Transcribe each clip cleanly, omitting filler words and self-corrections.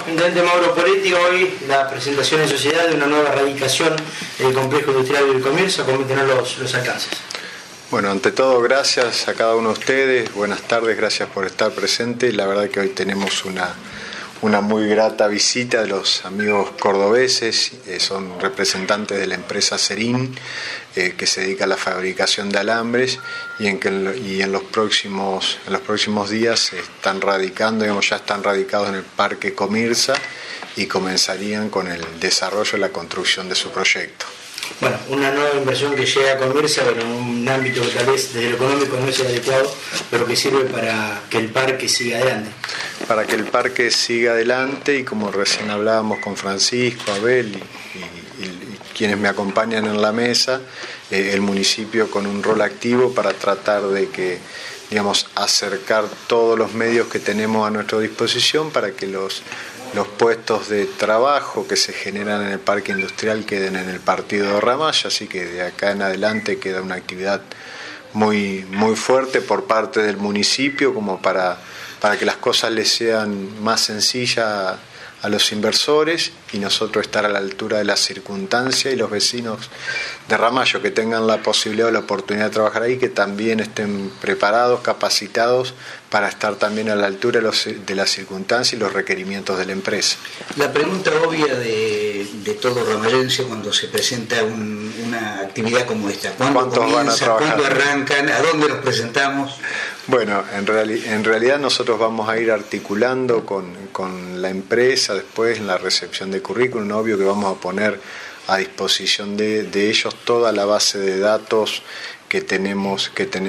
Intendente Mauro Poletti, hoy la presentación en sociedad de una nueva radicación en el complejo industrial del Comirsa. Coméntenos los alcances. Bueno, ante todo, gracias a cada uno de ustedes. Buenas tardes, gracias por estar presente. La verdad que hoy tenemos una muy grata visita de los amigos cordobeses. Son representantes de la empresa Serín, que se dedica a la fabricación de alambres y en los próximos días están radicando, ya están radicados en el Parque Comirsa y comenzarían con el desarrollo y la construcción de su proyecto. Bueno, una nueva inversión que llega a Comirsa, en un ámbito que tal vez desde lo económico no es el adecuado, pero que sirve para que el parque siga adelante. Para que el parque siga adelante, y como recién hablábamos con Francisco, Abel y quienes me acompañan en la mesa, el municipio con un rol activo para tratar de que, acercar todos los medios que tenemos a nuestra disposición para que los puestos de trabajo que se generan en el parque industrial queden en el partido de Ramallo, así que de acá en adelante queda una actividad muy, muy fuerte por parte del municipio como para que las cosas les sean más sencillas a los inversores y nosotros estar a la altura de las circunstancias, y los vecinos de Ramallo que tengan la posibilidad o la oportunidad de trabajar ahí, que también estén preparados, capacitados para estar también a la altura de las circunstancias y los requerimientos de la empresa. La pregunta obvia de todo ramallense cuando se presenta una actividad como esta: ¿cuándo comienza? ¿Cuándo arrancan? ¿A dónde nos presentamos? Bueno, en realidad nosotros vamos a ir articulando con la empresa después en la recepción de currículum. Obvio que vamos a poner a disposición de ellos toda la base de datos que tenemos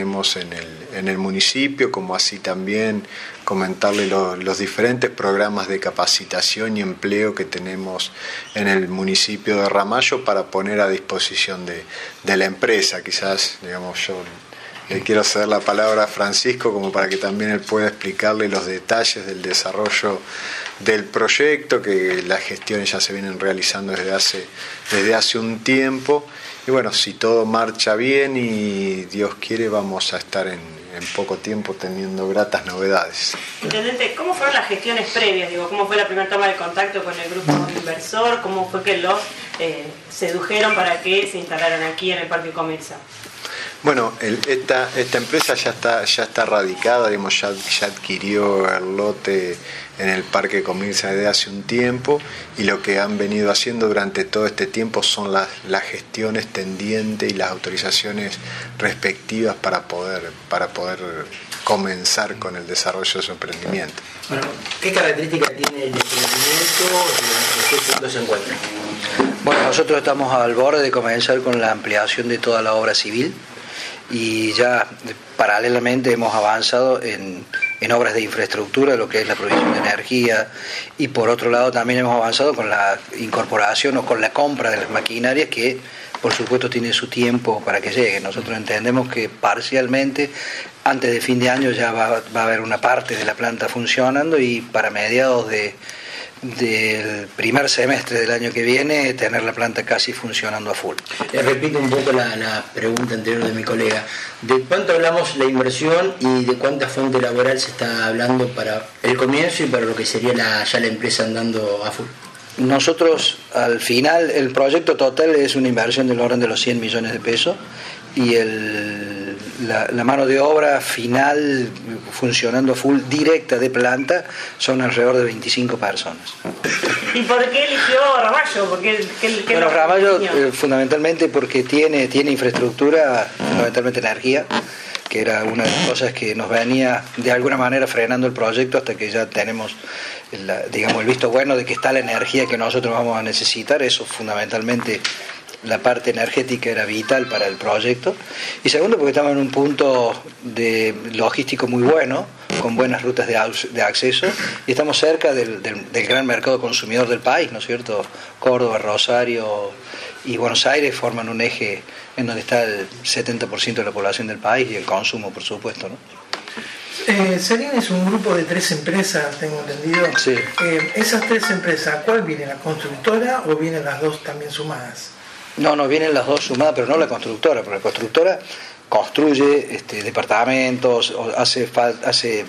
en el municipio, como así también comentarle los diferentes programas de capacitación y empleo que tenemos en el municipio de Ramallo para poner a disposición de la empresa. Quizás, yo le quiero ceder la palabra a Francisco como para que también él pueda explicarle los detalles del desarrollo del proyecto, que las gestiones ya se vienen realizando desde hace un tiempo. Y bueno, si todo marcha bien y Dios quiere, vamos a estar en poco tiempo teniendo gratas novedades. Intendente, ¿cómo fueron las gestiones previas? ¿Cómo fue la primera toma de contacto con el grupo inversor? ¿Cómo fue que los sedujeron para que se instalaran aquí en el Parque Comirsa? Bueno, esta empresa ya está radicada, ya adquirió el lote en el Parque Comirsa desde hace un tiempo, y lo que han venido haciendo durante todo este tiempo son las gestiones tendientes y las autorizaciones respectivas para poder comenzar con el desarrollo de su emprendimiento. Bueno, ¿qué características tiene el emprendimiento y en qué punto se encuentra? Bueno, nosotros estamos al borde de comenzar con la ampliación de toda la obra civil, y ya paralelamente hemos avanzado en obras de infraestructura, lo que es la provisión de energía, y por otro lado también hemos avanzado con la incorporación o con la compra de las maquinarias, que por supuesto tiene su tiempo para que llegue. Nosotros entendemos que parcialmente antes de fin de año ya va a haber una parte de la planta funcionando, y para mediados del primer semestre del año que viene tener la planta casi funcionando a full. Repito un poco la pregunta anterior de mi colega: ¿de cuánto hablamos la inversión y de cuánta fuente laboral se está hablando para el comienzo y para lo que sería ya la empresa andando a full? Nosotros, al final, el proyecto total es una inversión del orden de los 100 millones de pesos, y la mano de obra final funcionando full directa de planta son alrededor de 25 personas. ¿Y por qué eligió Ramallo? Bueno, Ramallo fundamentalmente porque tiene infraestructura, fundamentalmente energía, que era una de las cosas que nos venía de alguna manera frenando el proyecto, hasta que ya tenemos el visto bueno de que está la energía que nosotros vamos a necesitar. Eso fundamentalmente, la parte energética era vital para el proyecto. Y segundo, porque estamos en un punto logístico muy bueno, con buenas rutas de acceso, y estamos cerca del gran mercado consumidor del país, ¿no es cierto? Córdoba, Rosario y Buenos Aires forman un eje en donde está el 70% de la población del país, y el consumo, por supuesto, ¿no? Serín es un grupo de 3 empresas, tengo entendido. Sí. Esas 3 empresas, ¿cuál viene? ¿La constructora o vienen las 2 también sumadas? No, vienen las 2 sumadas, pero no la constructora, porque la constructora construye departamentos, hace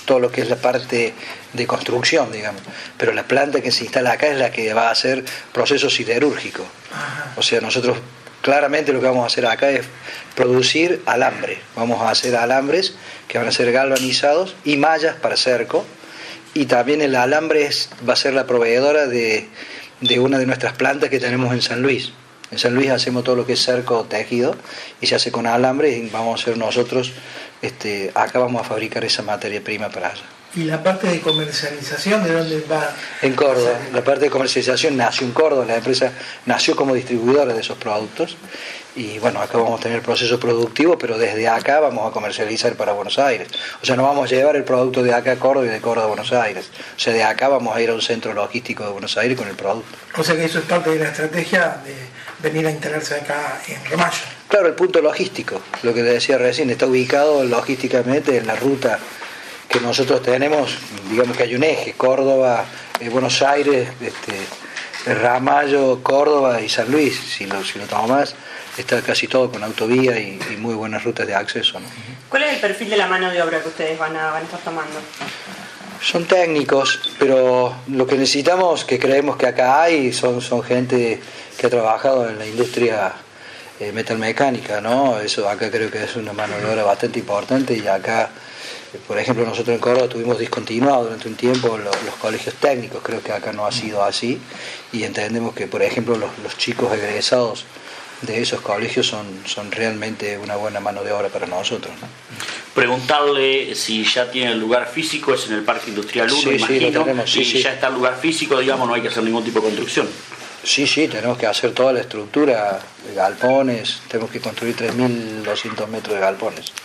todo lo que es la parte de construcción, digamos. Pero la planta que se instala acá es la que va a hacer proceso siderúrgico. O sea, nosotros claramente lo que vamos a hacer acá es producir alambre. Vamos a hacer alambres que van a ser galvanizados y mallas para cerco. Y también el alambre va a ser la proveedora de una de nuestras plantas que tenemos en San Luis. En San Luis hacemos todo lo que es cerco tejido y se hace con alambre y vamos a hacer nosotros, acá vamos a fabricar esa materia prima para allá. ¿Y la parte de comercialización de dónde va? En Córdoba. La parte de comercialización nació en Córdoba, la empresa nació como distribuidora de esos productos y bueno, acá vamos a tener el proceso productivo, pero desde acá vamos a comercializar para Buenos Aires. O sea, no vamos a llevar el producto de acá a Córdoba y de Córdoba a Buenos Aires. O sea, de acá vamos a ir a un centro logístico de Buenos Aires con el producto. O sea que eso es parte de la estrategia de venir a instalarse acá en Ramallo. Claro, el punto logístico, lo que te decía recién, está ubicado logísticamente en la ruta que nosotros tenemos. Digamos que hay un eje, Córdoba, Buenos Aires, Ramallo, Córdoba y San Luis. Si lo tomás, está casi todo con autovía y muy buenas rutas de acceso, ¿no? ¿Cuál es el perfil de la mano de obra que ustedes van a estar tomando? Son técnicos, pero lo que necesitamos, que creemos que acá hay, son gente que ha trabajado en la industria metalmecánica, ¿no? Eso acá creo que es una mano de obra bastante importante y acá, por ejemplo, nosotros en Córdoba tuvimos discontinuado durante un tiempo los colegios técnicos, creo que acá no ha sido así y entendemos que, por ejemplo, los chicos egresados de esos colegios son realmente una buena mano de obra para nosotros, ¿no? Preguntarle si ya tiene el lugar físico, es en el Parque Industrial 1, sí, imagino, sí, lo tenemos, sí, y sí. ya está el lugar físico, digamos, no hay que hacer ningún tipo de construcción. Sí, tenemos que hacer toda la estructura de galpones, tenemos que construir 3.200 metros de galpones.